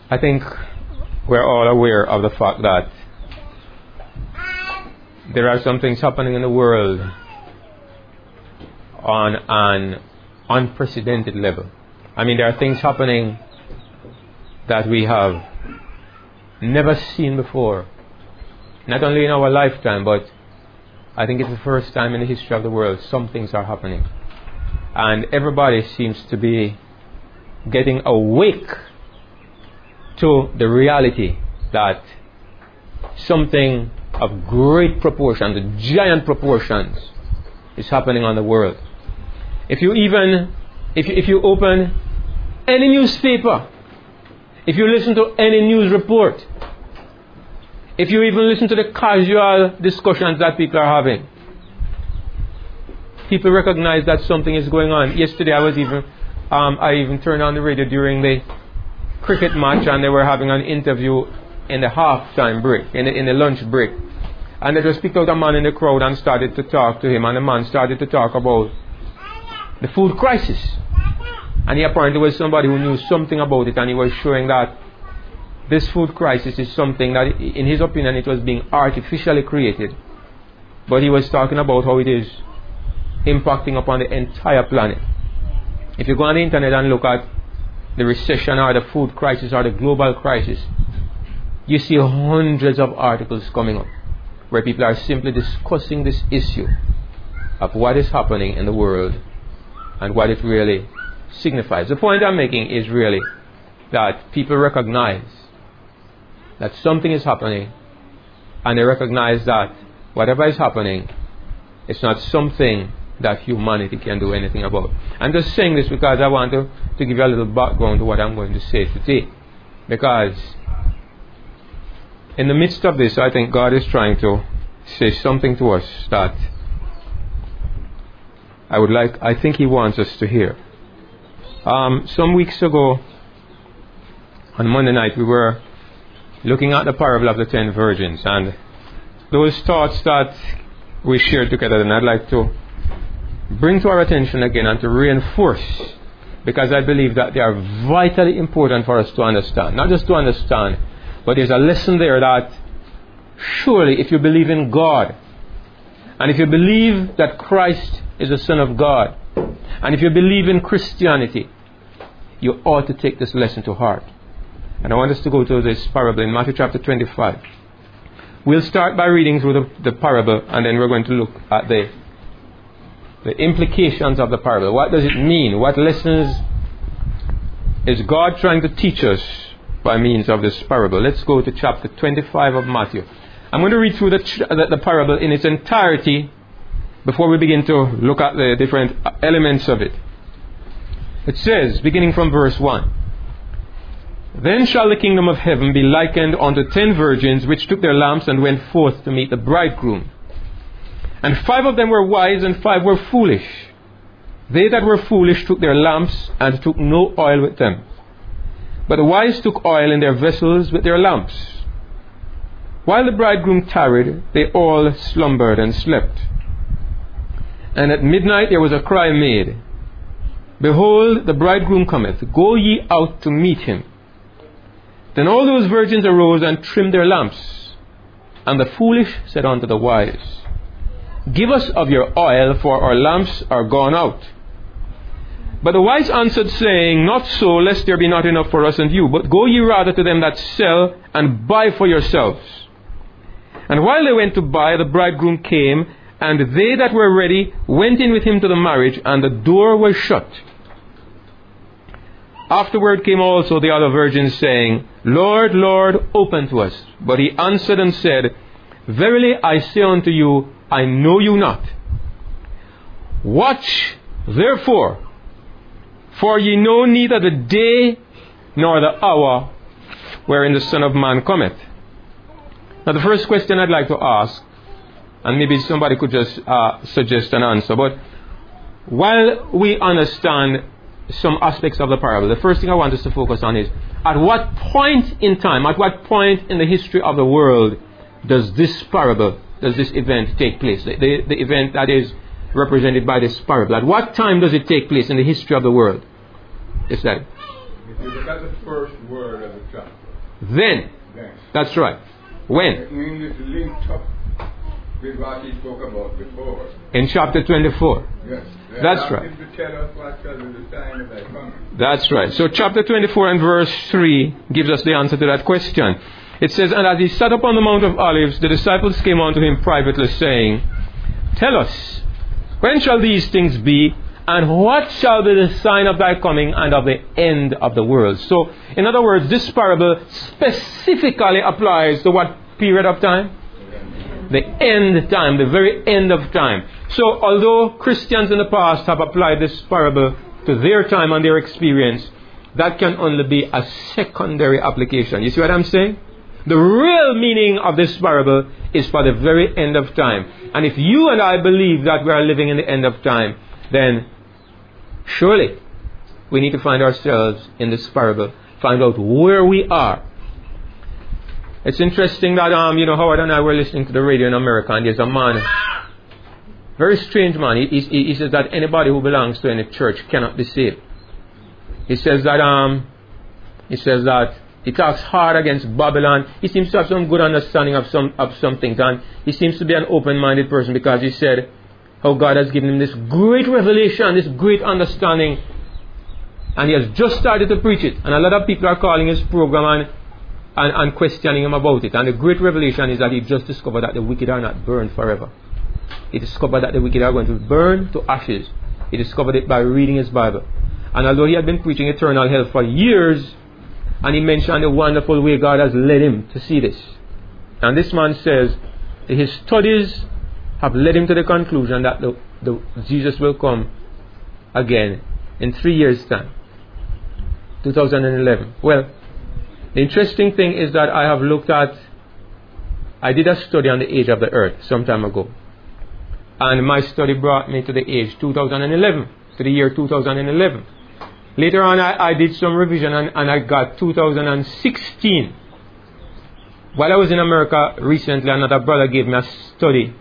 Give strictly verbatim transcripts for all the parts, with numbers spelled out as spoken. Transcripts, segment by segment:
I think we're all aware of the fact that there are some things happening in the world on an unprecedented level. I mean, there are things happening that we have never seen before. Not only in our lifetime, but I think it's the first time in the history of the world some things are happening. And everybody seems to be getting awake to the reality that something of great proportions, giant proportions, is happening on the world. If you even, if you, if you open any newspaper, if you listen to any news report, if you even listen to the casual discussions that people are having, people recognize that something is going on. Yesterday I was even, um, I even turned on the radio during the cricket match, and they were having an interview in the half-time break, in the, in the lunch break. And they just picked out a man in the crowd and started to talk to him, and the man started to talk about the food crisis. And he apparently was somebody who knew something about it, and he was showing that this food crisis is something that, in his opinion, it was being artificially created. But he was talking about how it is impacting upon the entire planet. If you go on the internet and look at the recession or the food crisis or the global crisis, you see hundreds of articles coming up where people are simply discussing this issue of what is happening in the world and what it really signifies. The point I'm making is really that people recognize that something is happening, and they recognize that whatever is happening, it's not something that humanity can do anything about. I'm just saying this because I want to, to give you a little background to what I'm going to say today. Because in the midst of this, I think God is trying to say something to us that I would like, I think He wants us to hear. Um, some weeks ago, on Monday night, we were looking at the parable of the ten virgins, and those thoughts that we shared together, and I'd like to bring to our attention again and to reinforce, because I believe that they are vitally important for us to understand. Not just to understand, but there's a lesson there that surely if you believe in God, and if you believe that Christ is the Son of God, and if you believe in Christianity, you ought to take this lesson to heart. And I want us to go to this parable in Matthew chapter twenty-five. We'll start by reading through the, the parable, and then we're going to look at the the implications of the parable. What does it mean? What lessons is God trying to teach us by means of this parable? Let's go to chapter twenty-five of Matthew. I'm going to read through the, the, the parable in its entirety before we begin to look at the different elements of it. It says, beginning from verse one, "Then shall the kingdom of heaven be likened unto ten virgins, which took their lamps and went forth to meet the bridegroom. And five of them were wise, and five were foolish. They that were foolish took their lamps, and took no oil with them. But the wise took oil in their vessels with their lamps. While the bridegroom tarried, they all slumbered and slept. And at midnight there was a cry made, Behold, the bridegroom cometh, go ye out to meet him. Then all those virgins arose and trimmed their lamps. And the foolish said unto the wise, Give us of your oil, for our lamps are gone out. But the wise answered, saying, Not so, lest there be not enough for us and you, but go ye rather to them that sell, and buy for yourselves. And while they went to buy, the bridegroom came, and they that were ready went in with him to the marriage, and the door was shut. Afterward came also the other virgins, saying, Lord, Lord, open to us. But he answered and said, Verily I say unto you, I know you not. Watch therefore, for ye know neither the day nor the hour wherein the Son of Man cometh. Now the first question I'd like to ask, and maybe somebody could just uh, suggest an answer, but while we understand some aspects of the parable, the first thing I want us to focus on is, at what point in time, at what point in the history of the world does this parable, does this event take place? The, the, the event that is represented by this parable. At what time does it take place in the history of the world? Is that If you look at the first word of the chapter. Then. Then. That's right. When? It means it's linked up with what he spoke about before. In chapter twenty-four. Yes. That's right. To tell us what shall be the sign of thy coming. That's right. So chapter twenty-four and verse three gives us the answer to that question. It says, and as he sat upon the Mount of Olives, the disciples came unto him privately, saying, tell us, when shall these things be, and what shall be the sign of thy coming and of the end of the world? So, in other words, this parable specifically applies to what period of time? The end time, the very end of time. So, although Christians in the past have applied this parable to their time and their experience, that can only be a secondary application. You see what I'm saying? The real meaning of this parable is for the very end of time. And if you and I believe that we are living in the end of time, then surely we need to find ourselves in this parable, find out where we are. It's interesting that, um, you know, Howard and I were listening to the radio in America, and there's a man, very strange man. He, he, he says that anybody who belongs to any church cannot be saved. He says that, um, he says that he talks hard against Babylon. He seems to have some good understanding of some of some things, and he seems to be an open-minded person, because he said how God has given him this great revelation, this great understanding, and he has just started to preach it. And a lot of people are calling his program and, and, and questioning him about it. And the great revelation is that he just discovered that the wicked are not burned forever. He discovered that the wicked are going to burn to ashes. He discovered it by reading his Bible. And although he had been preaching eternal hell for years, and he mentioned the wonderful way God has led him to see this. And this man says that his studies have led him to the conclusion that the, the Jesus will come again in three years' time. two thousand eleven. Well, the interesting thing is that I have looked at, I did a study on the age of the earth some time ago. And my study brought me to the age two thousand eleven, to the year two thousand eleven. Later on, I, I did some revision and, and I got two thousand sixteen. While I was in America recently, another brother gave me a study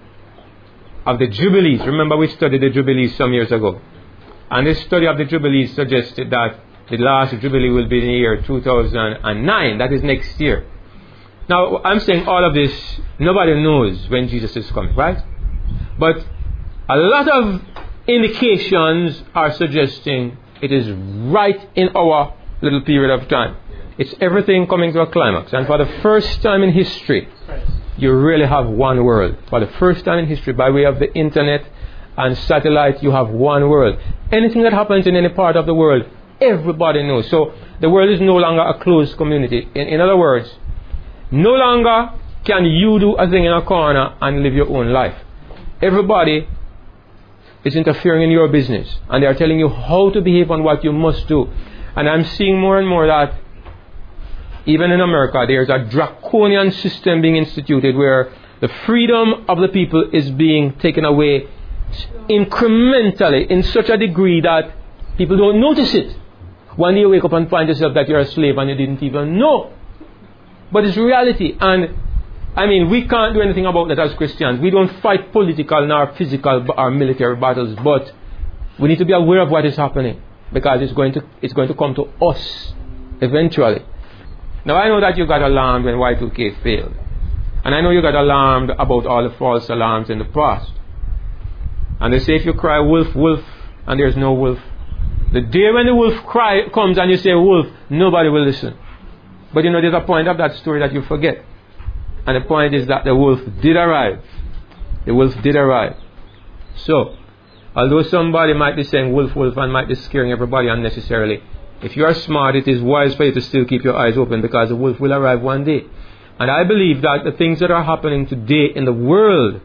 of the Jubilees. Remember, we studied the Jubilees some years ago. And this study of the Jubilees suggested that the last Jubilee will be in the year two thousand nine. That is next year. Now, I'm saying all of this, nobody knows when Jesus is coming, right? But a lot of indications are suggesting it is right in our little period of time. It's everything coming to a climax. And for the first time in history, you really have one world. For the first time in history, by way of the internet and satellite, you have one world. Anything that happens in any part of the world, everybody knows. So the world is no longer a closed community. In, in other words, no longer can you do a thing in a corner and live your own life. Everybody is interfering in your business, and they are telling you how to behave and what you must do. And I'm seeing more and more that even in America there's a draconian system being instituted where the freedom of the people is being taken away incrementally in such a degree that people don't notice it. One day you wake up and find yourself that you're a slave and you didn't even know. But it's reality. And I mean, we can't do anything about that as Christians. We don't fight political nor physical or military battles, but we need to be aware of what is happening, because it's going to it's going to come to us eventually. Now, I know that you got alarmed when Y two K failed, and I know you got alarmed about all the false alarms in the past. And they say if you cry wolf, wolf, and there's no wolf, the day when the wolf cry comes and you say wolf, nobody will listen. But you know, there's a point of that story that you forget. And the point is that the wolf did arrive. The wolf did arrive. So, although somebody might be saying wolf, wolf, and might be scaring everybody unnecessarily, if you are smart, it is wise for you to still keep your eyes open, because the wolf will arrive one day. And I believe that the things that are happening today in the world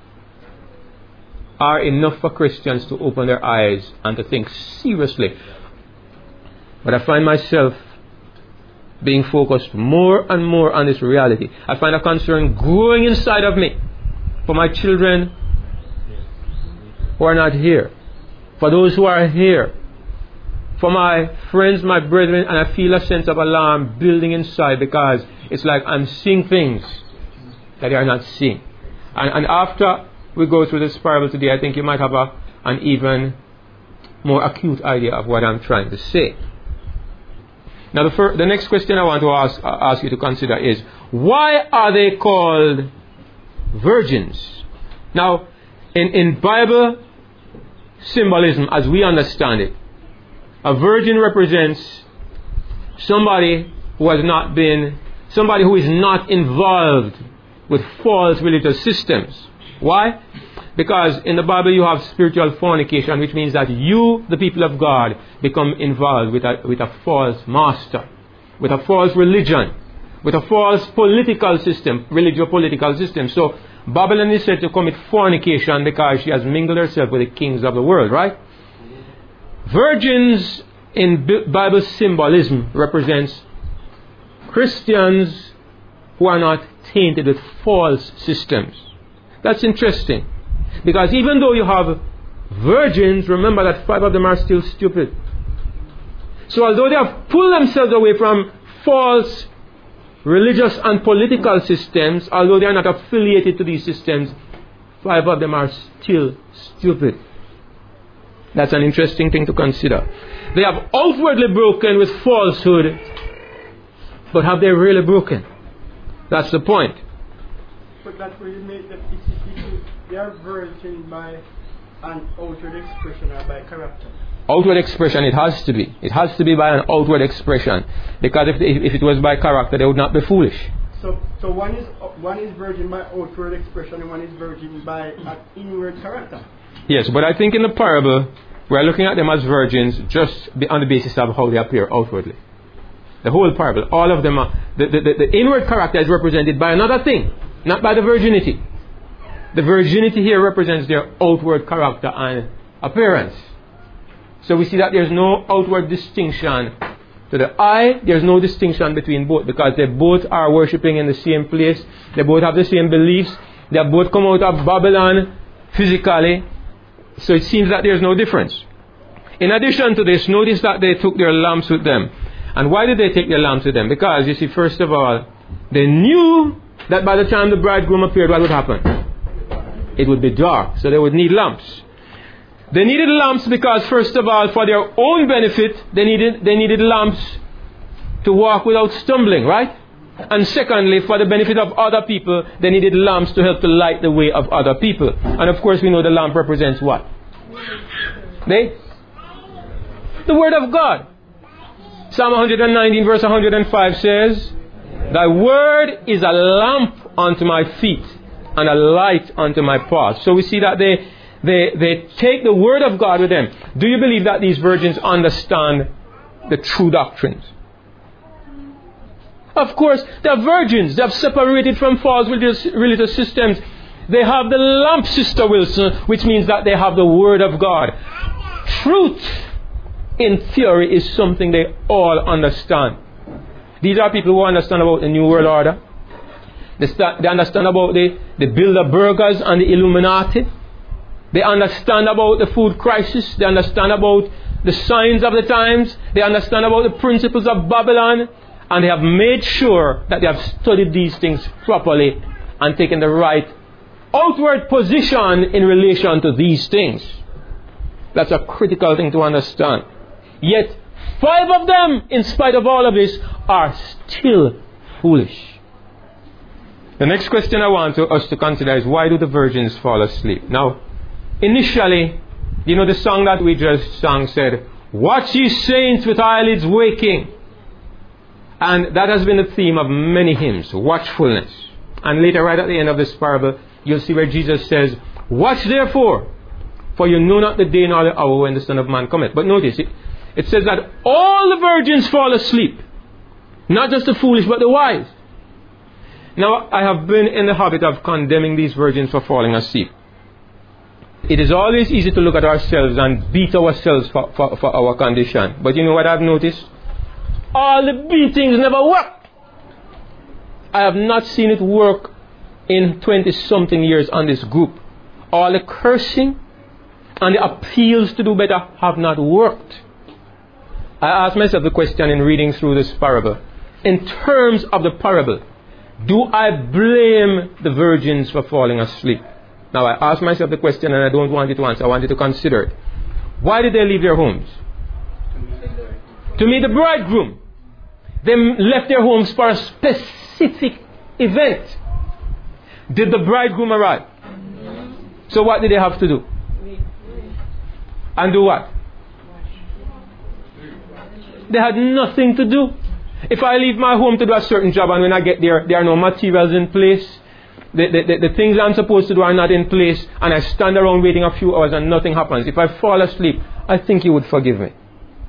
are enough for Christians to open their eyes and to think seriously. But I find myself being focused more and more on this reality. I find a concern growing inside of me for my children who are not here, for those who are here, for my friends, my brethren, and I feel a sense of alarm building inside, because it's like I'm seeing things that they are not seeing. And, and after we go through this parable today, I think you might have a, an even more acute idea of what I'm trying to say. Now, the, fir- the next question I want to ask, uh, ask you to consider is, why are they called virgins? Now, in, in Bible symbolism, as we understand it, a virgin represents somebody who has not been, somebody who is not involved with false religious systems. Why? Because in the Bible you have spiritual fornication, which means that you, the people of God, become involved with a, with a false master, with a false religion, with a false political system, religious political system. So Babylon is said to commit fornication because she has mingled herself with the kings of the world, right? Virgins in B- Bible symbolism represents Christians who are not tainted with false systems. That's interesting. Because even though you have virgins, remember that five of them are still stupid. So although they have pulled themselves away from false religious and political systems, although they are not affiliated to these systems, five of them are still stupid. That's an interesting thing to consider. They have outwardly broken with falsehood, but have they really broken? That's the point. But that will make that it's, it's, they are virgin by an outward expression or by character. Outward expression, it has to be. It has to be by an outward expression. Because if, if it was by character, they would not be foolish. So, so one is one is virgin by outward expression and one is virgin by an inward character. Yes, but I think in the parable, we are looking at them as virgins just on the basis of how they appear outwardly. The whole parable, all of them are, the, the, the, the inward character is represented by another thing, not by the virginity. The virginity here represents their outward character and appearance. So we see that there's no outward distinction to the eye. There's no distinction between both because they both are worshipping in the same place. They both have the same beliefs. They have both come out of Babylon physically. So it seems that there's no difference. In addition to this, notice that they took their lamps with them. And why did they take their lamps with them? Because, you see, first of all, they knew that by the time the bridegroom appeared, what would happen? It would be dark. So they would need lamps. They needed lamps because, first of all, for their own benefit, they needed, they needed lamps to walk without stumbling, right? And secondly, for the benefit of other people, they needed lamps to help to light the way of other people. And of course, we know the lamp represents what? They? The Word of God. Psalm one nineteen verse one hundred five says, Thy word is a lamp unto my feet and a light unto my path. So we see that they, they, they take the Word of God with them. Do you believe that these virgins understand the true doctrines? Of course, they are virgins. They have separated from false religious, religious systems. They have the lamp, Sister Wilson, which means that they have the Word of God. Truth, in theory, is something they all understand. These are people who understand about the New World Order. They, start, they understand about the, the Bilderbergers and the Illuminati. They understand about the food crisis. They understand about the signs of the times. They understand about the principles of Babylon. And they have made sure that they have studied these things properly and taken the right outward position in relation to these things. That's a critical thing to understand. Yet, five of them, in spite of all of this, are still foolish. The next question I want to, us to consider is, why do the virgins fall asleep? Now, initially, you know the song that we just sang said, Watch ye saints with eyelids waking. And that has been the theme of many hymns, watchfulness. And later, right at the end of this parable, you'll see where Jesus says, Watch therefore, for you know not the day nor the hour when the Son of Man cometh. But notice, it, it says that all the virgins fall asleep. Not just the foolish, but the wise. Now, I have been in the habit of condemning these virgins for falling asleep. It is always easy to look at ourselves and beat ourselves for, for, for our condition. But you know what I've noticed? All the beatings never work. I have not seen it work in twenty-something years on this group. All the cursing and the appeals to do better have not worked. I asked myself the question in reading through this parable. In terms of the parable, do I blame the virgins for falling asleep? Now I asked myself the question and I don't want you to answer. I want you to consider it. Why did they leave their homes? To meet the bridegroom. They left their homes for a specific event. Did the bridegroom arrive? So what did they have to do? And do what? They had nothing to do. If I leave my home to do a certain job and when I get there, there are no materials in place, the, the, the, the things I'm supposed to do are not in place, and I stand around waiting a few hours and nothing happens. If I fall asleep, I think you would forgive me.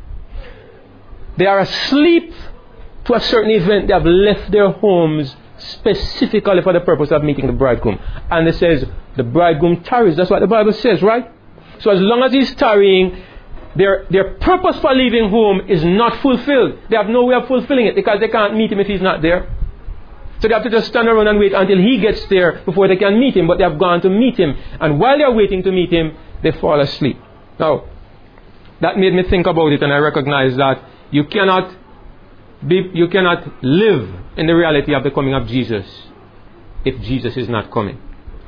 They are asleep to a certain event. They have left their homes specifically for the purpose of meeting the bridegroom. And it says, the bridegroom tarries. That's what the Bible says, right? So as long as he's tarrying, their, their purpose for leaving home is not fulfilled. They have no way of fulfilling it because they can't meet him if he's not there. So they have to just stand around and wait until he gets there before they can meet him. But they have gone to meet him. And while they are waiting to meet him, they fall asleep. Now, that made me think about it, and I recognize that you cannot be, you cannot live in the reality of the coming of Jesus if Jesus is not coming.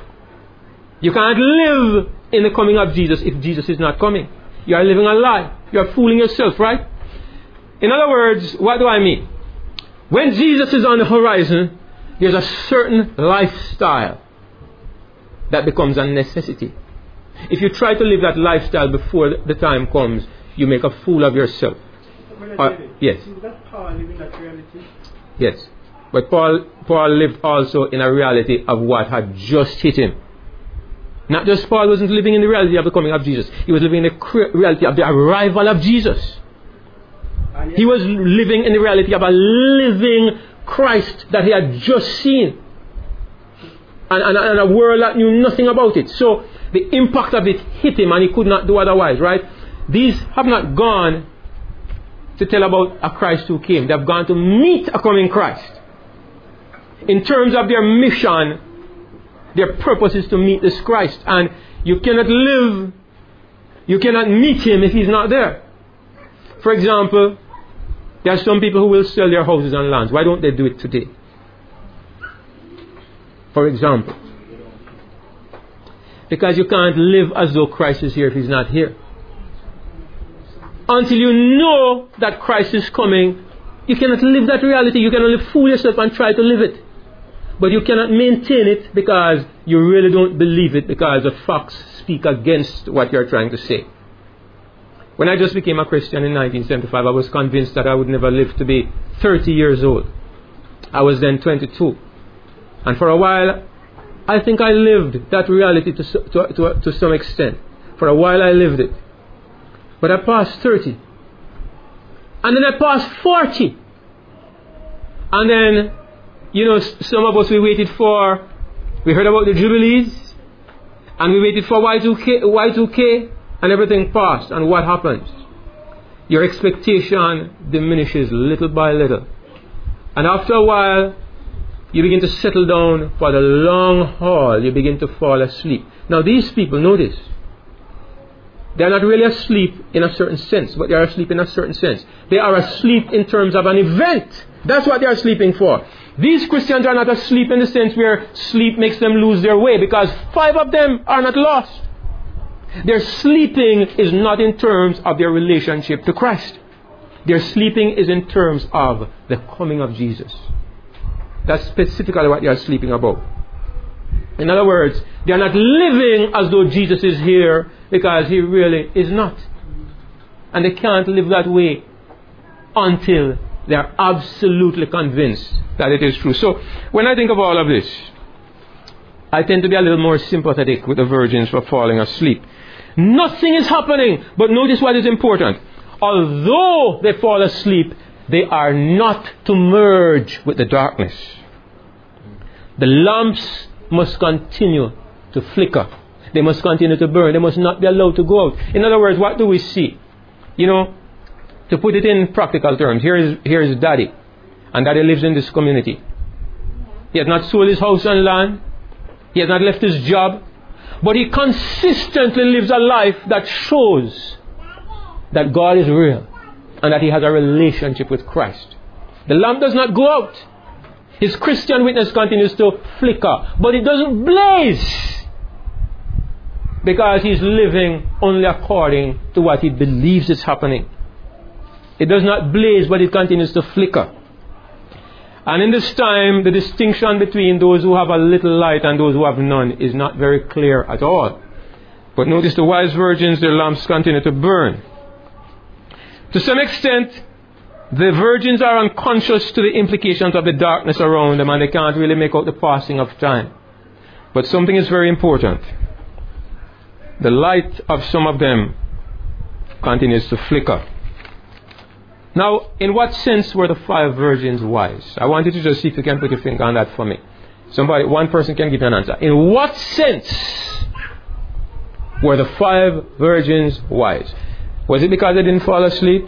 You cannot live in the coming of Jesus if Jesus is not coming. You are living a lie. You are fooling yourself, right? In other words, what do I mean? When Jesus is on the horizon, there's a certain lifestyle that becomes a necessity. If you try to live that lifestyle before the time comes, you make a fool of yourself. Uh, yes. Is that Paul living that reality? Yes. But Paul, Paul lived also in a reality of what had just hit him. Not just Paul wasn't living in the reality of the coming of Jesus. He was living in the reality of the arrival of Jesus. He was living in the reality of a living Christ that he had just seen. And, and, and a world that knew nothing about it. So the impact of it hit him and he could not do otherwise, right? These have not gone to tell about a Christ who came. They have gone to meet a coming Christ. In terms of their mission, their purpose is to meet this Christ. And you cannot live, you cannot meet him if he's not there. For example, there are some people who will sell their houses and lands. Why don't they do it today? For example, because you can't live as though Christ is here if he's not here. Until you know that Christ is coming, you cannot live that reality. You can only fool yourself and try to live it. But you cannot maintain it because you really don't believe it, because the facts speak against what you're trying to say. When I just became a Christian in nineteen seventy-five, I was convinced that I would never live to be thirty years old. I was then twenty-two. And for a while, I think I lived that reality to, to, to, to some extent. For a while I lived it. But I passed thirty. And then I passed forty. And then, you know, some of us, we waited for, we heard about the Jubilees. And we waited for Y two K, Y two K. And everything passed. And what happens? Your expectation diminishes little by little. And after a while, you begin to settle down for the long haul. You begin to fall asleep. Now these people, notice, they are not really asleep in a certain sense, but they are asleep in a certain sense. They are asleep in terms of an event. That's what they are sleeping for. These Christians are not asleep in the sense where sleep makes them lose their way, because five of them are not lost. Their sleeping is not in terms of their relationship to Christ. Their sleeping is in terms of the coming of Jesus. That's specifically what they are sleeping about. In other words, they are not living as though Jesus is here, because he really is not. And they can't live that way until they are absolutely convinced that it is true. So, when I think of all of this, I tend to be a little more sympathetic with the virgins for falling asleep. Nothing is happening, but notice what is important. Although they fall asleep, they are not to merge with the darkness. The lamps must continue to flicker. They must continue to burn. They must not be allowed to go out. In other words, what do we see? You know, to put it in practical terms, here is, here is Daddy. And Daddy lives in this community. He has not sold his house and land. He has not left his job. But he consistently lives a life that shows that God is real and that he has a relationship with Christ. The lamp does not go out. His Christian witness continues to flicker, but it doesn't blaze, because he's living only according to what he believes is happening. It does not blaze, but it continues to flicker. And in this time, the distinction between those who have a little light and those who have none is not very clear at all. But notice the wise virgins, their lamps continue to burn. To some extent, the virgins are unconscious to the implications of the darkness around them, and they can't really make out the passing of time. But something is very important. The light of some of them continues to flicker. Now, in what sense were the five virgins wise? I want you to just see if you can put your finger on that for me. Somebody, one person can give you an answer. In what sense were the five virgins wise? Was it because they didn't fall asleep?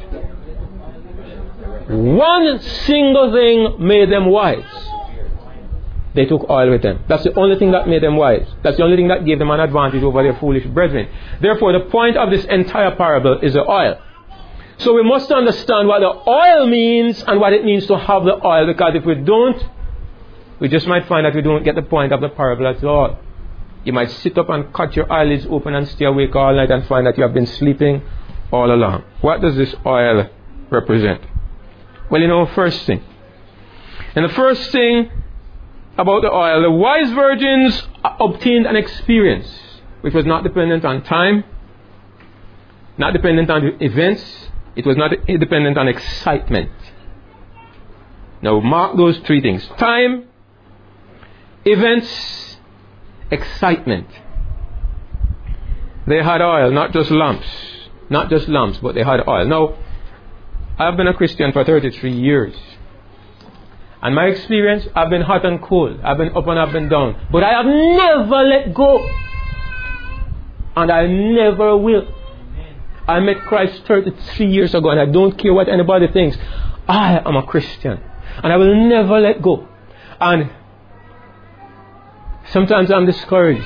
One single thing made them wise. They took oil with them. That's the only thing that made them wise. That's the only thing that gave them an advantage over their foolish brethren. Therefore, the point of this entire parable is the oil. So we must understand what the oil means and what it means to have the oil, because if we don't, we just might find that we don't get the point of the parable at all. You might sit up and cut your eyelids open and stay awake all night and find that you have been sleeping all along. What does this oil represent? Well, you know, first thing. And the first thing about the oil, the wise virgins obtained an experience which was not dependent on time, not dependent on events. It was not dependent on excitement. Now mark those three things: time, events, excitement. They had oil, not just lamps. Not just lamps, but they had oil. Now, I've been a Christian for thirty-three years. And my experience, I've been hot and cold. I've been up and I've been down. But I have never let go. And I never will. I met Christ thirty-three years ago, and I don't care what anybody thinks. I am a Christian, and I will never let go. And sometimes I'm discouraged,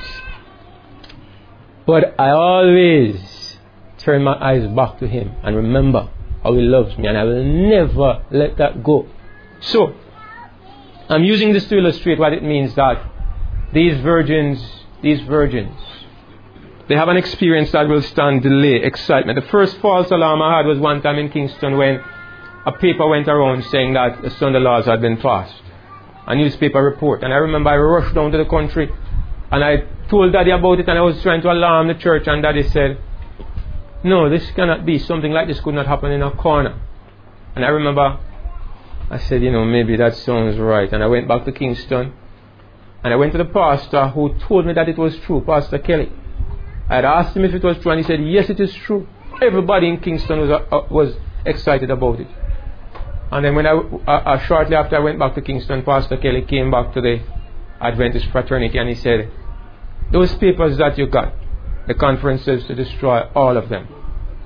but I always turn my eyes back to Him and remember how He loves me, and I will never let that go. So, I'm using this to illustrate what it means that these virgins, these virgins, they have an experience that will stand delay, excitement. The first false alarm I had was one time in Kingston when a paper went around saying that the Sunday laws had been passed. A newspaper report. And I remember I rushed down to the country and I told Daddy about it, and I was trying to alarm the church, and Daddy said, no, this cannot be. Something like this could not happen in a corner. And I remember I said, you know, maybe that sounds right. And I went back to Kingston and I went to the pastor who told me that it was true, Pastor Kelly. I had asked him if it was true, and he said, yes, it is true. Everybody in Kingston was uh, was excited about it. And then when I, uh, uh, shortly after I went back to Kingston, Pastor Kelly came back to the Adventist fraternity and he said, those papers that you got, the conference says to destroy all of them.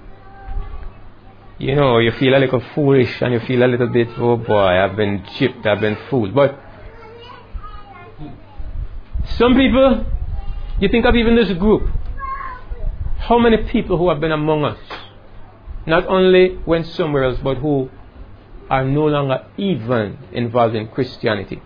You know, you feel a little foolish and you feel a little bit, oh boy, I've been chipped, I've been fooled. But some people, you think of even this group, how many people who have been among us, not only went somewhere else, but who are no longer even involved in Christianity.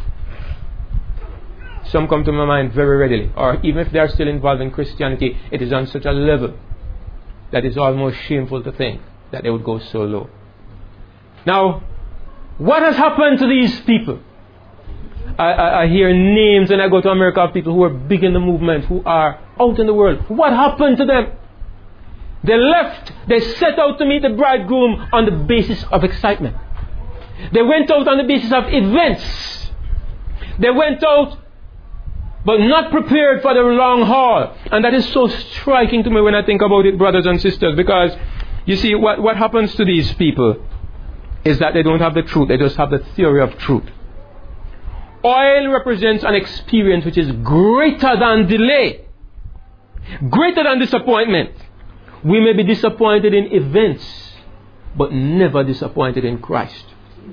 Some come to my mind very readily. Or even if they are still involved in Christianity, it is on such a level that it's almost shameful to think that they would go so low. Now, what has happened to these people? I, I, I hear names when I go to America of people who are big in the movement, who are out in the world. What happened to them? They left, they set out to meet the bridegroom on the basis of excitement. They went out on the basis of events. They went out but not prepared for the long haul. And that is so striking to me when I think about it, brothers and sisters, because you see, what, what happens to these people is that they don't have the truth, they just have the theory of truth. Oil represents an experience which is greater than delay, greater than disappointment. We may be disappointed in events, but never disappointed in Christ.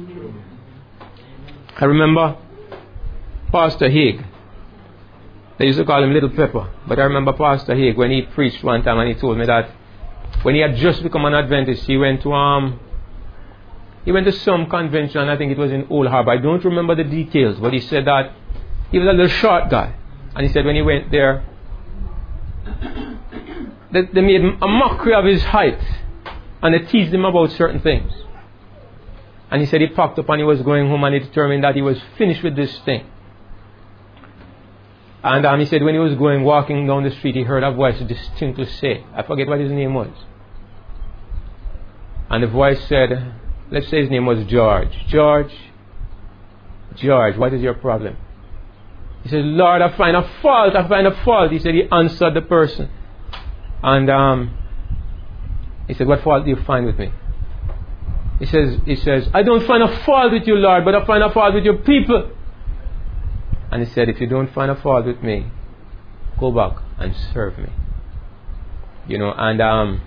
I remember Pastor Haig. They used to call him Little Pepper. But I remember Pastor Haig when he preached one time, and he told me that when he had just become an Adventist, he went to um he went to some convention. I think it was in Old Harbor. I don't remember the details, but he said that he was a little short guy, and he said when he went there, they, they made a mockery of his height, and they teased him about certain things. And he said he packed up and he was going home and he determined that he was finished with this thing. And um, he said when he was going, walking down the street, he heard a voice distinctly say, I forget what his name was. And the voice said, let's say his name was George. George, George, what is your problem? He said, Lord, I find a fault, I find a fault. He said he answered the person. And um, he said, what fault do you find with me? He says, he says, I don't find a fault with you, Lord, but I find a fault with your people. And he said, if you don't find a fault with me, go back and serve me. You know, and um,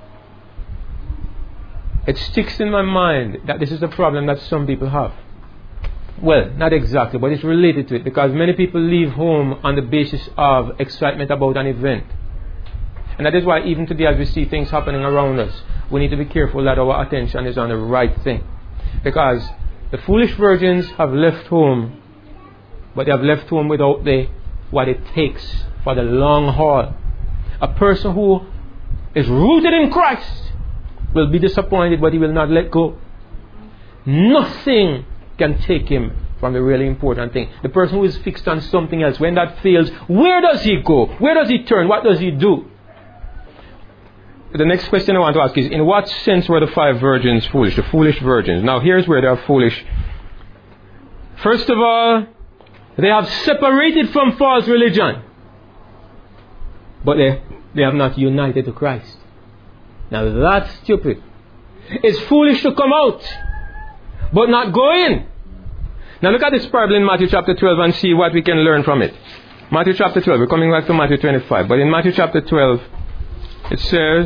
it sticks in my mind that this is the problem that some people have. Well, not exactly, but it's related to it, because many people leave home on the basis of excitement about an event. And that is why even today, as we see things happening around us, we need to be careful that our attention is on the right thing. Because the foolish virgins have left home, but they have left home without the what it takes for the long haul. A person who is rooted in Christ will be disappointed, but he will not let go. Nothing can take him from the really important thing. The person who is fixed on something else, when that fails, where does he go? Where does he turn? What does he do? The next question I want to ask is, in what sense were the five virgins foolish? The foolish virgins. Now here's where they are foolish. First of all, they have separated from false religion, but they, they have not united to Christ. Now that's stupid. It's foolish to come out, but not go in. Now look at this parable in Matthew chapter twelve and see what we can learn from it. Matthew chapter twelve, we're coming back to Matthew twenty-five, but in Matthew chapter twelve, it says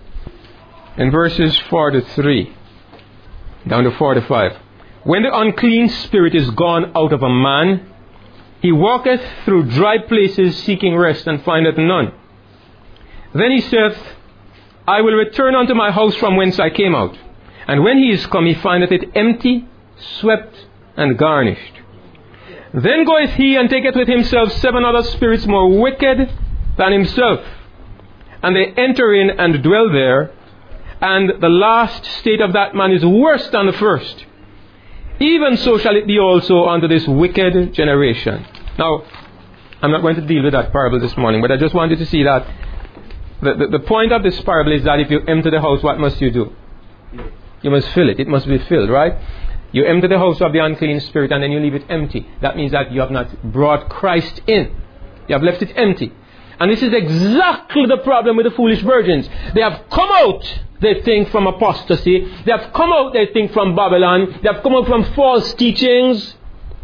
in verses forty-three down to forty-five, when the unclean spirit is gone out of a man, he walketh through dry places seeking rest, and findeth none. Then he saith, I will return unto my house from whence I came out. And when he is come, he findeth it empty, swept, and garnished. Then goeth he and taketh with himself seven other spirits more wicked than himself. And they enter in and dwell there. And the last state of that man is worse than the first. Even so shall it be also unto this wicked generation. Now, I'm not going to deal with that parable this morning, but I just wanted to see that the, the, the point of this parable is that if you empty the house, what must you do? You must fill it. It must be filled, right? You empty the house of the unclean spirit and then you leave it empty. That means that you have not brought Christ in. You have left it empty. And this is exactly the problem with the foolish virgins. They have come out, they think, from apostasy. They have come out, they think, from Babylon. They have come out from false teachings.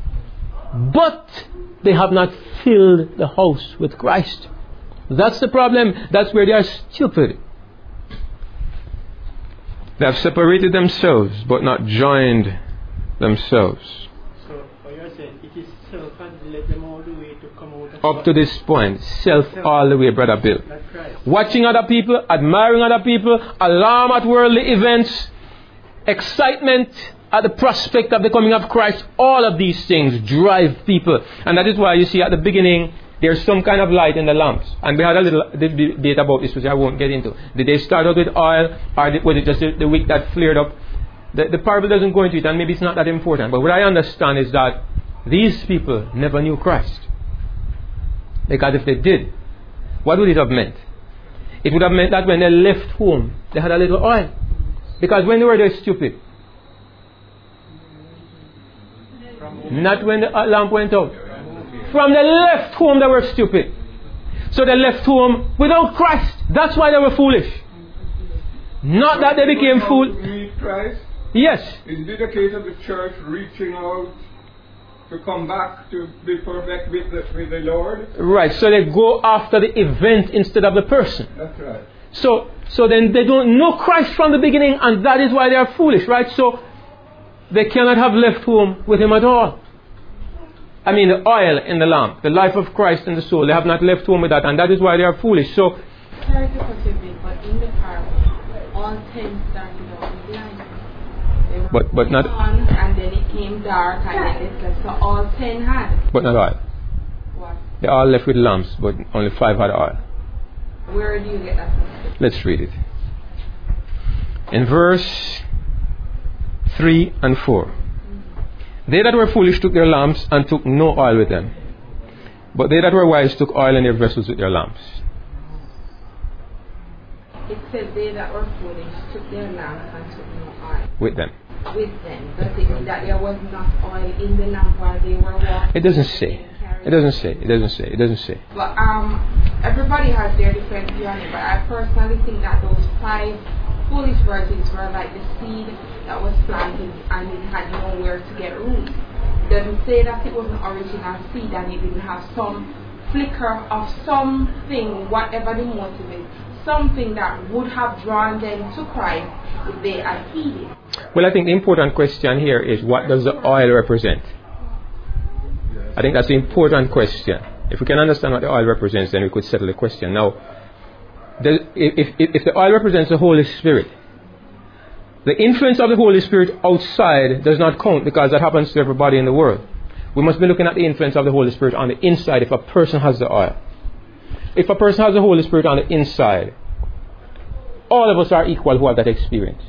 But they have not filled the house with Christ. That's the problem. That's where they are stupid. They have separated themselves, but not joined themselves. So, what you're saying, it is self and let them all the way to come out of Up to this point, self all the way, Brother Bill. That's right. Watching other people, admiring other people, alarm at worldly events, excitement at the prospect of the coming of Christ, all of these things drive people. And that is why you see at the beginning, there's some kind of light in the lamps. And we had a little debate about this, which I won't get into. Did they start out with oil, or was it just the wick that flared up? The, the parable doesn't go into it, and maybe it's not that important. But what I understand is that these people never knew Christ. Because if they did, what would it have meant? It would have meant that when they left home, they had a little oil. Because when they were there, stupid. Not when the lamp went out. From the left home, they were stupid. So they left home without Christ. That's why they were foolish. Not that they became fool. Meet Christ? Yes. Is it the case of the church reaching out to come back to be perfect with the, with the Lord? Right. So they go after the event instead of the person. That's right. So, so then they don't know Christ from the beginning, and that is why they are foolish, right? So they cannot have left home with Him at all. I mean, the oil in the lamp, the life of Christ in the soul, they have not left home with that, and that is why they are foolish. So, sorry to cut you a bit, but in the parable, all ten started out with light. They were but but not. on, and then it came dark, and then it said, so all ten had. But not oil. What? They all left with lamps, but only five had oil. Where do you get that from? Let's read it. In verse three and four. They that were foolish took their lamps and took no oil with them. But they that were wise took oil in their vessels with their lamps. It says they that were foolish took their lamps and took no oil With them. with them. Does it mean that there was not oil in the lamp while they were walking? It doesn't say. It doesn't say. It doesn't say. It doesn't say. But um, everybody has their different view on it. But I personally think that those five foolish virgins were like the seed that was planted and it had nowhere to get root. It doesn't say that it was an original seed and it didn't have some flicker of something, whatever the motive is, something that would have drawn them to Christ if they had heeded. Well, I think the important question here is, what does the oil represent? I think that's the important question. If we can understand what the oil represents, then we could settle the question. Now, the, if, if, if the oil represents the Holy Spirit, the influence of the Holy Spirit outside does not count, because that happens to everybody in the world. We must be looking at the influence of the Holy Spirit on the inside if a person has the oil. If a person has the Holy Spirit on the inside, all of us are equal who have that experience.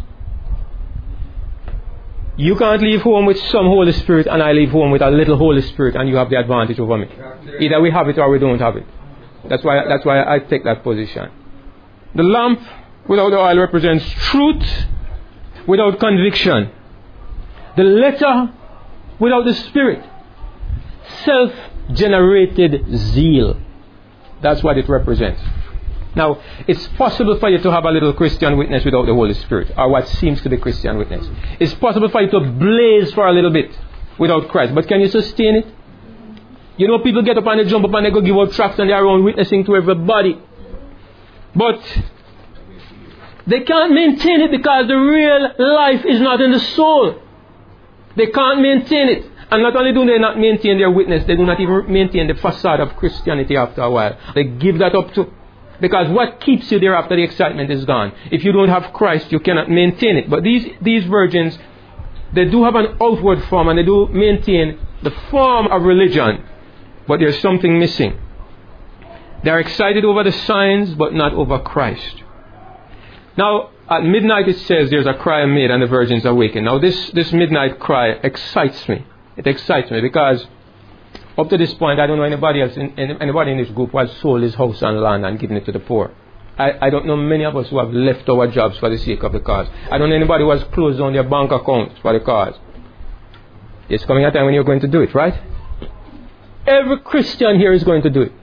You can't leave home with some Holy Spirit and I leave home with a little Holy Spirit and you have the advantage over me. Either we have it or we don't have it. That's why, that's why I take that position. The lamp without the oil represents truth without conviction. The letter without the Spirit. Self-generated zeal. That's what it represents. Now, it's possible for you to have a little Christian witness without the Holy Spirit, or what seems to be Christian witness. It's possible for you to blaze for a little bit without Christ, but can you sustain it? You know, people get up and they jump up and they go give out tracts and they're around witnessing to everybody. But they can't maintain it because the real life is not in the soul. They can't maintain it. And not only do they not maintain their witness, they do not even maintain the facade of Christianity after a while. They give that up too. Because what keeps you there after the excitement is gone? If you don't have Christ, you cannot maintain it. But these, these virgins, they do have an outward form and they do maintain the form of religion. But there's something missing. They're excited over the signs, but not over Christ. Now, at midnight it says there's a cry made and the virgins awaken. Now, this, this midnight cry excites me. It excites me because up to this point, I don't know anybody else, in, anybody in this group who has sold his house and land and given it to the poor. I, I don't know many of us who have left our jobs for the sake of the cause. I don't know anybody who has closed down their bank accounts for the cause. There's coming a time when you're going to do it, right? Every Christian here is going to do it.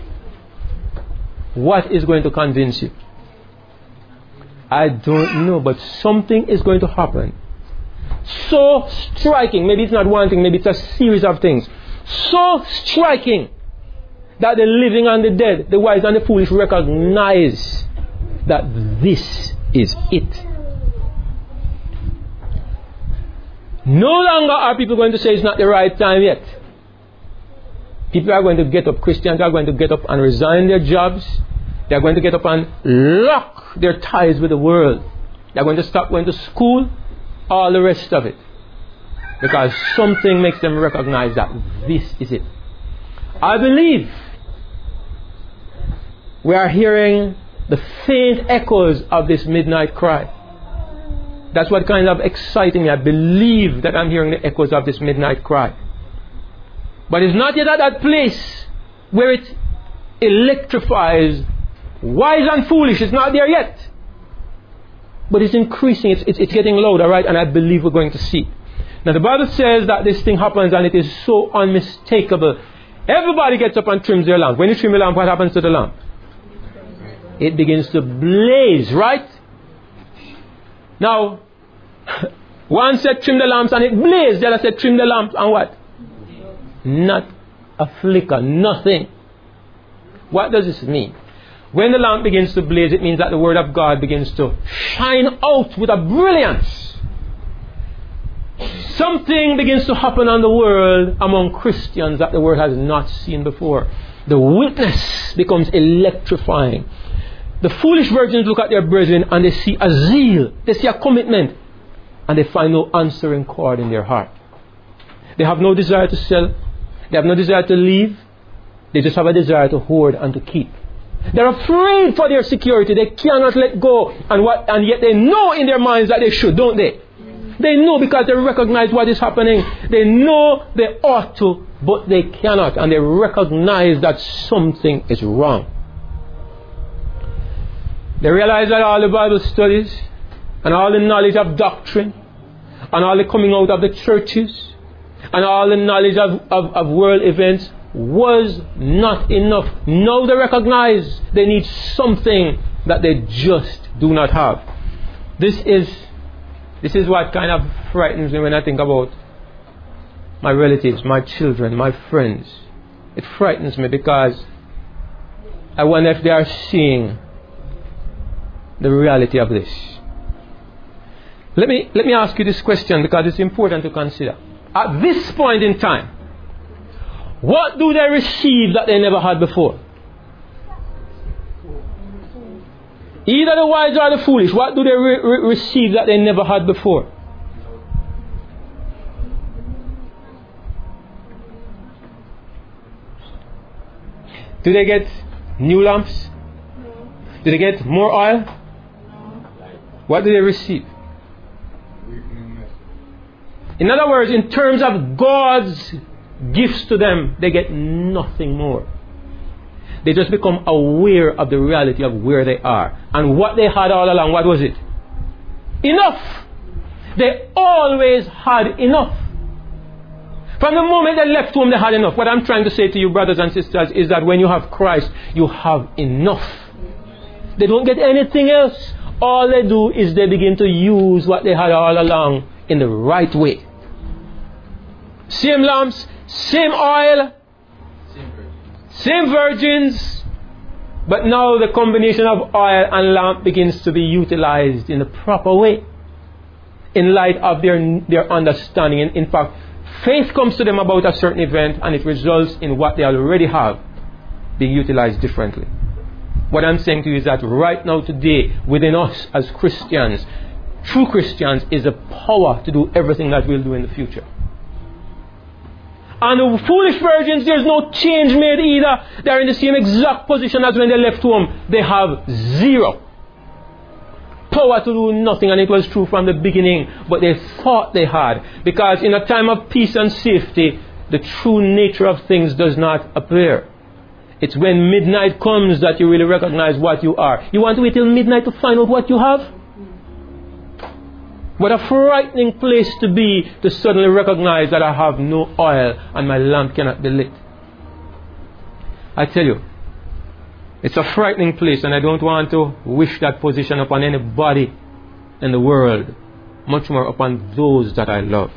What is going to convince you? I don't know, but something is going to happen. So striking, maybe it's not one thing, maybe it's a series of things. So striking that the living and the dead, the wise and the foolish recognize that this is it. No longer are people going to say it's not the right time yet. People are going to get up, Christians are going to get up and resign their jobs. They are going to get up and lock their ties with the world. They are going to stop going to school, all the rest of it. Because something makes them recognize that this is it. I believe we are hearing the faint echoes of this midnight cry. That's what kind of exciting me. I believe that I'm hearing the echoes of this midnight cry. But it's not yet at that place where it electrifies wise and foolish. It's not there yet. But it's increasing. It's, it's, it's getting louder, right? And I believe we're going to see. Now the Bible says that this thing happens and it is so unmistakable. Everybody gets up and trims their lamp. When you trim your lamp, what happens to the lamp? It begins to blaze, right? Now, one said trim the lamps and it blazed. The other said trim the lamps and what? Not a flicker, nothing. What does this mean? When the lamp begins to blaze, it means that the Word of God begins to shine out with a brilliance. Something begins to happen on the world among Christians that the world has not seen before. The witness becomes electrifying. The foolish virgins look at their brethren and they see a zeal, they see a commitment, and they find no answering chord in their heart. They have no desire to sell, they have no desire to leave, they just have a desire to hoard and to keep. They're afraid for their security, they cannot let go, and what, and yet they know in their minds that they should, don't they? They know because they recognize what is happening. They know they ought to, but they cannot. And they recognize that something is wrong. They realize that all the Bible studies and all the knowledge of doctrine and all the coming out of the churches and all the knowledge of, of, of world events was not enough. Now they recognize they need something that they just do not have. This is this is what kind of frightens me when I think about my relatives, my children, my friends. It frightens me because I wonder if they are seeing the reality of this. Let me let me ask you this question because it's important to consider. At this point in time, what do they receive that they never had before? Either the wise or the foolish. What do they re- re- receive that they never had before? Do they get new lamps? Do they get more oil? What do they receive? In other words, in terms of God's gifts to them, they get nothing more. They just become aware of the reality of where they are. And what they had all along, what was it? Enough. They always had enough. From the moment they left home, they had enough. What I'm trying to say to you, brothers and sisters, is that when you have Christ, you have enough. They don't get anything else. All they do is they begin to use what they had all along in the right way. Same lamps, same oil, same virgins, but now the combination of oil and lamp begins to be utilized in the proper way in light of their, their understanding. In, in fact, faith comes to them about a certain event and it results in what they already have being utilized differently. What I'm saying to you is that right now today within us as Christians, true Christians, is a power to do everything that we'll do in the future. And the foolish virgins, there's no change made either. They're in the same exact position as when they left home. They have zero power to do nothing, and it was true from the beginning, but they thought they had. Because in a time of peace and safety, the true nature of things does not appear. It's when midnight comes that you really recognize what you are. You want to wait till midnight to find out what you have? What a frightening place to be, to suddenly recognize that I have no oil and my lamp cannot be lit. I tell you, it's a frightening place, and I don't want to wish that position upon anybody in the world, much more upon those that I love.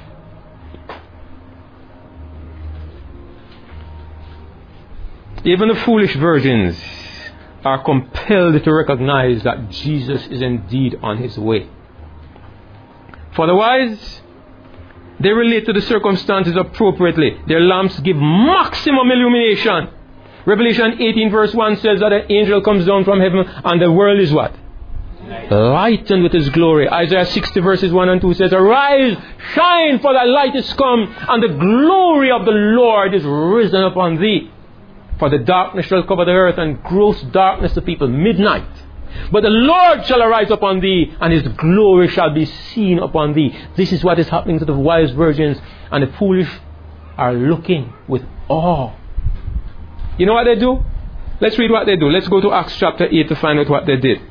Even the foolish virgins are compelled to recognize that Jesus is indeed on his way. For the wise, they relate to the circumstances appropriately. Their lamps give maximum illumination. Revelation eighteen verse one says that an angel comes down from heaven and the world is what? Lightened with his glory. Isaiah sixty verses one and two says, arise, shine, for thy light is come, and the glory of the Lord is risen upon thee. For the darkness shall cover the earth, and gross darkness the people. Midnight. But the Lord shall arise upon thee, and his glory shall be seen upon thee. This is what is happening to the wise virgins, and the foolish are looking with awe. You know what they do? Let's read what they do. Let's go to Acts chapter eight to find out what they did.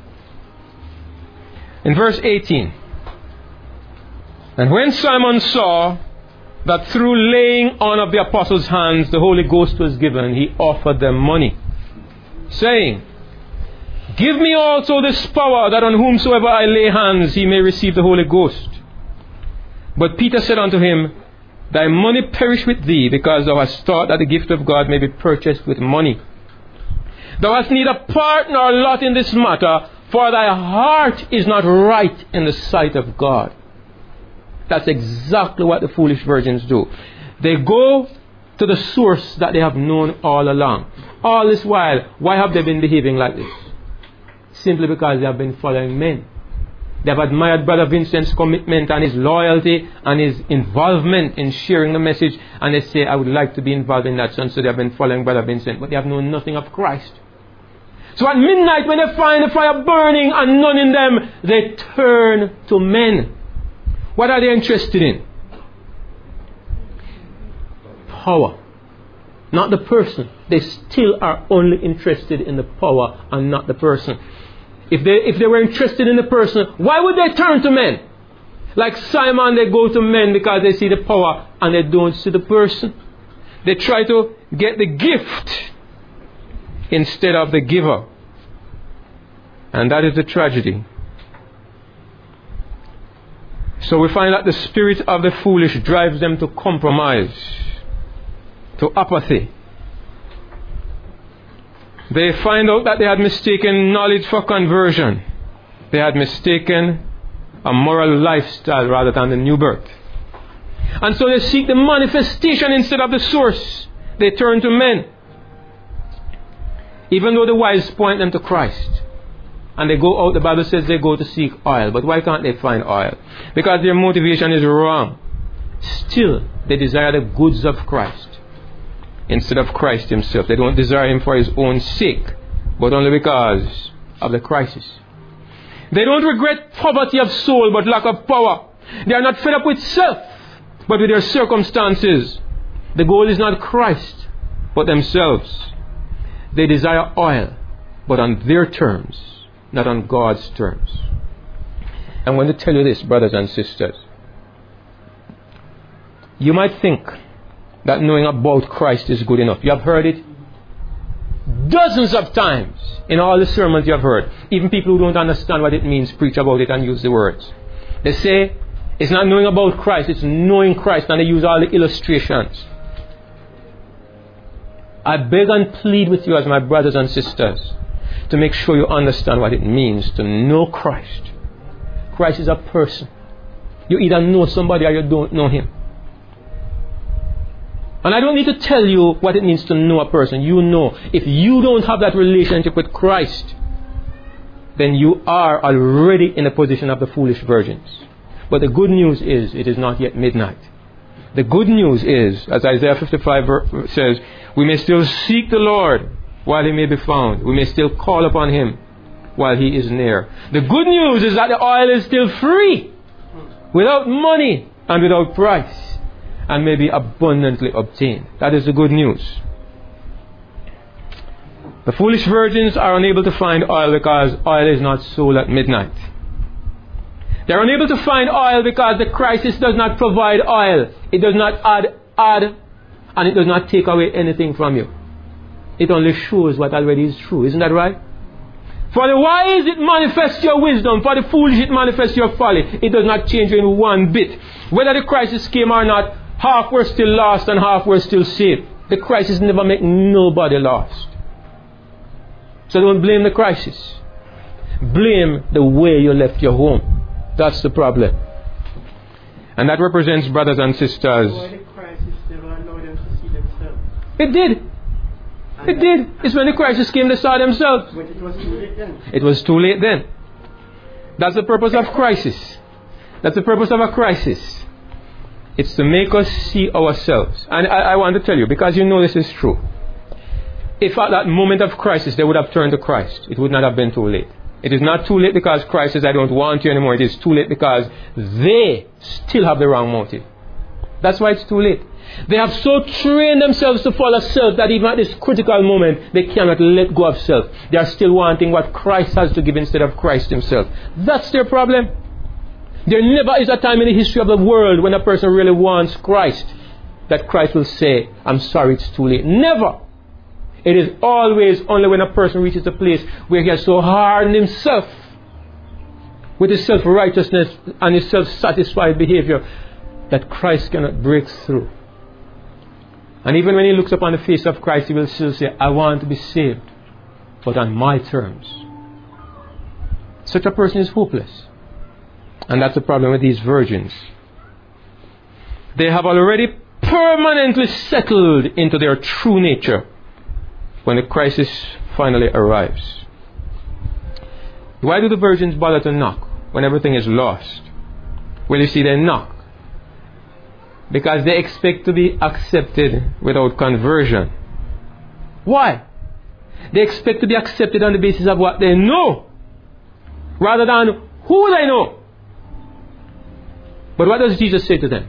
In verse eighteen. And when Simon saw that through laying on of the apostles' hands the Holy Ghost was given, he offered them money, saying, give me also this power, that on whomsoever I lay hands he may receive the Holy Ghost. But Peter said unto him, thy money perish with thee, because thou hast thought that the gift of God may be purchased with money. Thou hast neither part nor lot in this matter, for thy heart is not right in the sight of God. That's exactly what the foolish virgins do. They go to the source that they have known all along. All this while, why have they been behaving like this? Simply because they have been following men. They have admired Brother Vincent's commitment and his loyalty and his involvement in sharing the message, and they say, I would like to be involved in that. So they have been following Brother Vincent, but they have known nothing of Christ. So at midnight, when they find the fire burning and none in them, they turn to men. What are they interested in? Power. Not the person. They still are only interested in the power and not the person. If they, if they were interested in the person, why would they turn to men? Like Simon, they go to men because they see the power and they don't see the person. They try to get the gift instead of the giver. And that is the tragedy. So we find that the spirit of the foolish drives them to compromise, to apathy. They find out that they had mistaken knowledge for conversion. They had mistaken a moral lifestyle rather than the new birth. And so they seek the manifestation instead of the source. They turn to men. Even though the wise point them to Christ. And they go out, the Bible says they go to seek oil. But why can't they find oil? Because their motivation is wrong. Still, they desire the goods of Christ instead of Christ himself. They don't desire him for his own sake, but only because of the crisis. They don't regret poverty of soul, but lack of power. They are not fed up with self, but with their circumstances. The goal is not Christ, but themselves. They desire oil, but on their terms, not on God's terms. I'm going to tell you this, brothers and sisters. You might think that knowing about Christ is good enough. You have heard it dozens of times in all the sermons you have heard. Even people who don't understand what it means preach about it and use the words. They say it's not knowing about Christ, it's knowing Christ, and they use all the illustrations. I beg and plead with you as my brothers and sisters to make sure you understand what it means to know Christ. Christ is a person. You either know somebody or you don't know him. And I don't need to tell you what it means to know a person. You know. If you don't have that relationship with Christ, then you are already in the position of the foolish virgins. But the good news is, it is not yet midnight. The good news is, as Isaiah fifty-five says, we may still seek the Lord while he may be found. We may still call upon him while he is near. The good news is that the oil is still free, without money and without price, and may be abundantly obtained. That is the good news. The foolish virgins are unable to find oil because oil is not sold at midnight. They are unable to find oil because the crisis does not provide oil. It does not add, add, and it does not take away anything from you. It only shows what already is true. Isn't that right? For the wise it manifests your wisdom. For the foolish it manifests your folly. It does not change you in one bit. Whether the crisis came or not, half were still lost and half were still saved. The crisis never make nobody lost. So don't blame the crisis. Blame the way you left your home. That's the problem. And that represents, brothers and sisters. Why the crisis never allowed them to see themselves? It did. And It did. It's when the crisis came they saw themselves. But it was too late then. It was too late then. That's the purpose of crisis. That's the purpose of a crisis. It's to make us see ourselves. And I, I want to tell you, because you know this is true. If at that moment of crisis they would have turned to Christ, it would not have been too late. It is not too late because Christ says, I don't want you anymore. It is too late because they still have the wrong motive. That's why it's too late. They have so trained themselves to follow self that even at this critical moment, they cannot let go of self. They are still wanting what Christ has to give instead of Christ himself. That's their problem. There never is a time in the history of the world when a person really wants Christ that Christ will say, I'm sorry, it's too late. Never. It is always only when a person reaches a place where he has so hardened himself with his self-righteousness and his self-satisfied behavior that Christ cannot break through. And even when he looks upon the face of Christ, he will still say, I want to be saved, but on my terms. Such a person is hopeless. And that's the problem with these virgins. They have already permanently settled into their true nature when the crisis finally arrives. Why do the virgins bother to knock when everything is lost? Well, you see, they knock because they expect to be accepted without conversion. Why? They expect to be accepted on the basis of what they know rather than who they know. But what does Jesus say to them?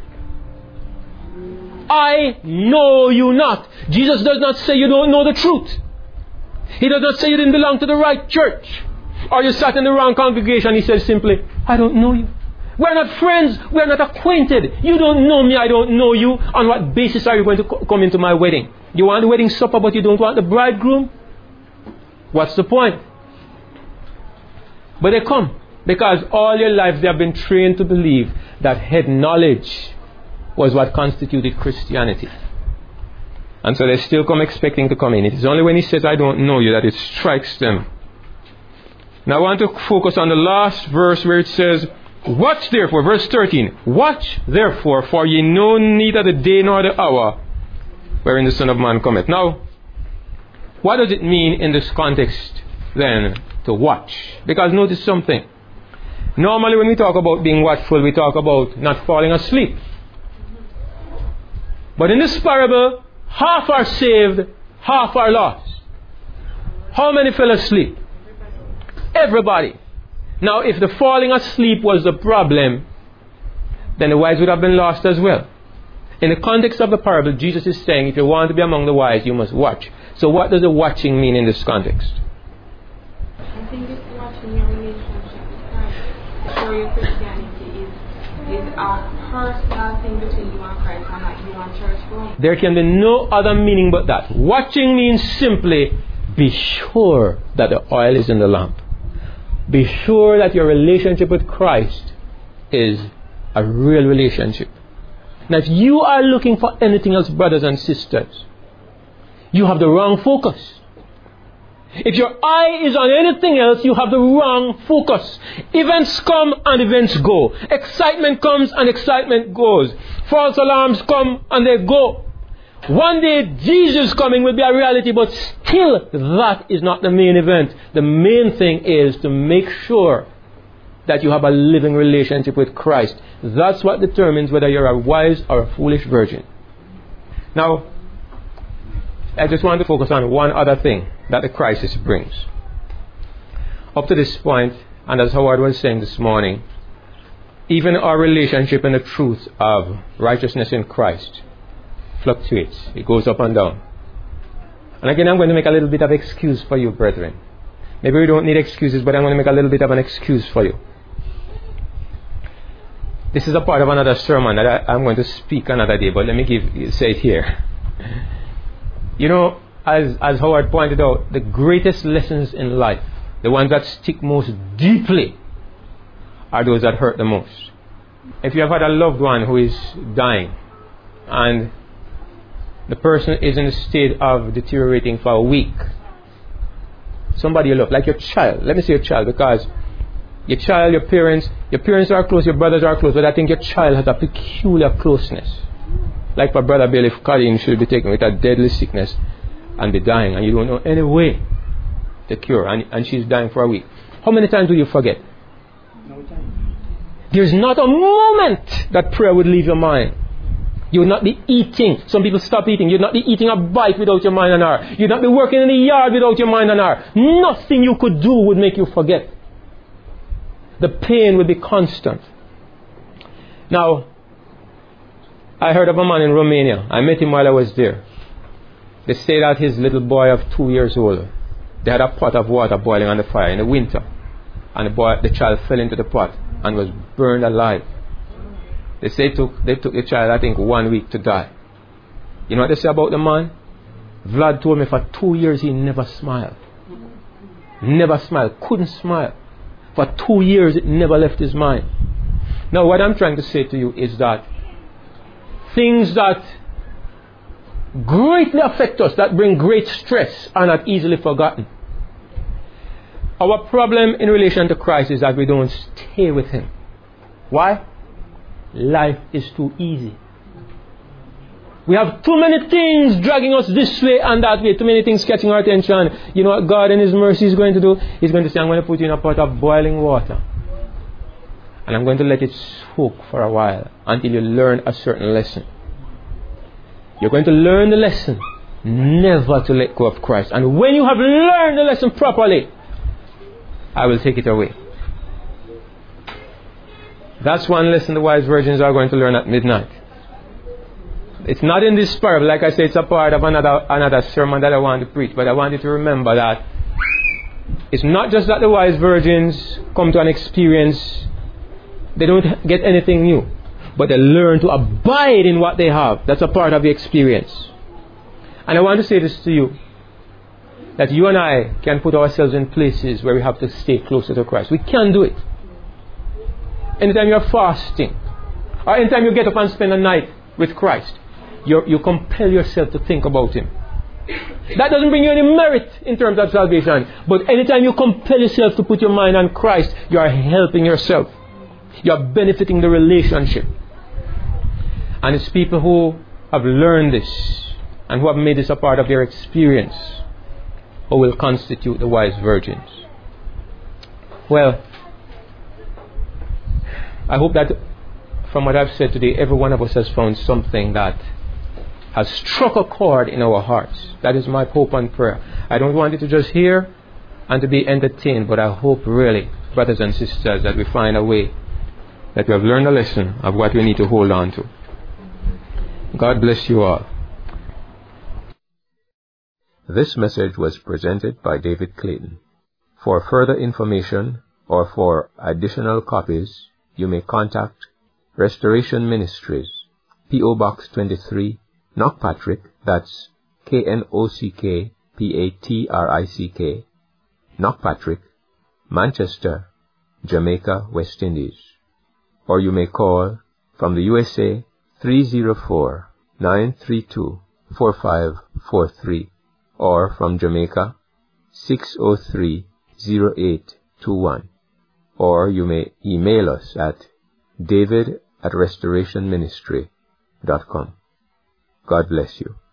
I know you not. Jesus does not say you don't know the truth. He does not say you didn't belong to the right church, or you sat in the wrong congregation. He says simply, I don't know you. We're not friends. We're not acquainted. You don't know me. I don't know you. On what basis are you going to co- come into my wedding? You want the wedding supper, but you don't want the bridegroom? What's the point? But they come because all your life they have been trained to believe that head knowledge was what constituted Christianity. And so they still come expecting to come in. It is only when he says, I don't know you, that it strikes them. Now I want to focus on the last verse where it says, watch therefore, verse thirteen, watch therefore, for ye know neither the day nor the hour wherein the Son of Man cometh. Now, what does it mean in this context then to watch? Because notice something. Normally when we talk about being watchful, we talk about not falling asleep. But in this parable, half are saved, half are lost. How many fell asleep? Everybody. Now, if the falling asleep was the problem, then the wise would have been lost as well. In the context of the parable, Jesus is saying, if you want to be among the wise, you must watch. So what does the watching mean in this context? I think it's watching your relationship with Christ. For your Christianity is, is a personal thing between you and Christ, and not you and church going. There can be no other meaning but that. Watching means simply, be sure that the oil is in the lamp. Be sure that your relationship with Christ is a real relationship. Now, if you are looking for anything else, brothers and sisters, you have the wrong focus. If your eye is on anything else, you have the wrong focus. Events come and events go. Excitement comes and excitement goes. False alarms come and they go. One day Jesus coming will be a reality, but still that is not the main event. The main thing is to make sure that you have a living relationship with Christ. That's what determines whether you're a wise or a foolish virgin. Now, I just want to focus on one other thing that the crisis brings. Up to this point, and as Howard was saying this morning, even our relationship in the truth of righteousness in Christ fluctuates. It goes up and down. And again, I'm going to make a little bit of excuse for you, brethren. Maybe we don't need excuses, but I'm going to make a little bit of an excuse for you. This is a part of another sermon that I, I'm going to speak another day, but let me give say it here. You know, as, as Howard pointed out, the greatest lessons in life, the ones that stick most deeply, are those that hurt the most. If you have had a loved one who is dying, and the person is in a state of deteriorating for a week, somebody you love, like your child, let me say your child, because your child, your parents, your parents are close, your brothers are close, but I think your child has a peculiar closeness. Like for Brother Bill, if Colleen should be taken with a deadly sickness and be dying, and you don't know any way to cure, and, and she's dying for a week. How many times do you forget? No time. There's not a moment that prayer would leave your mind. You would not be eating. Some people stop eating. You'd not be eating a bite without your mind on her. You'd not be working in the yard without your mind on her. Nothing you could do would make you forget. The pain would be constant. Now, I heard of a man in Romania. I met him while I was there. They say that his little boy of two years old, they had a pot of water boiling on the fire in the winter. And the boy, the child fell into the pot and was burned alive. They say it took, they took the child, I think, one week to die. You know what they say about the man? Vlad told me for two years he never smiled. Never smiled. Couldn't smile. For two years it never left his mind. Now what I'm trying to say to you is that things that greatly affect us, that bring great stress, are not easily forgotten. Our problem in relation to Christ is that we don't stay with Him. Why? Life is too easy. We have too many things dragging us this way and that way, too many things catching our attention. You know what God in His mercy is going to do? He's going to say, I'm going to put you in a pot of boiling water, and I'm going to let it soak for a while until you learn a certain lesson. You're going to learn the lesson never to let go of Christ. And when you have learned the lesson properly, I will take it away. That's one lesson the wise virgins are going to learn at midnight. It's not in this parable. Like I say, it's a part of another another sermon that I want to preach. But I want you to remember that it's not just that the wise virgins come to an experience, they don't get anything new, but they learn to abide in what they have. That's a part of the experience. And I want to say this to you, that you and I can put ourselves in places where we have to stay closer to Christ. We can do it. Anytime you're fasting, or anytime you get up and spend a night with Christ, you you compel yourself to think about Him. That doesn't bring you any merit in terms of salvation. But anytime you compel yourself to put your mind on Christ, you are helping yourself. You are benefiting the relationship. And it's people who have learned this and who have made this a part of their experience who will constitute the wise virgins. Well, I hope that from what I've said today, every one of us has found something that has struck a chord in our hearts. That is my hope and prayer. I don't want you to just hear and to be entertained, but I hope really, brothers and sisters, that we find a way that we have learned a lesson of what we need to hold on to. God bless you all. This message was presented by David Clayton. For further information or for additional copies, you may contact Restoration Ministries, P O Box twenty-three, Knockpatrick, that's K N O C K P A T R I C K, Knockpatrick, Manchester, Jamaica, West Indies. Or you may call from the U S A three oh four, nine three two, four five four three, or from Jamaica six oh three, oh eight two one. Or you may email us at david at restoration ministry dot com. God bless you.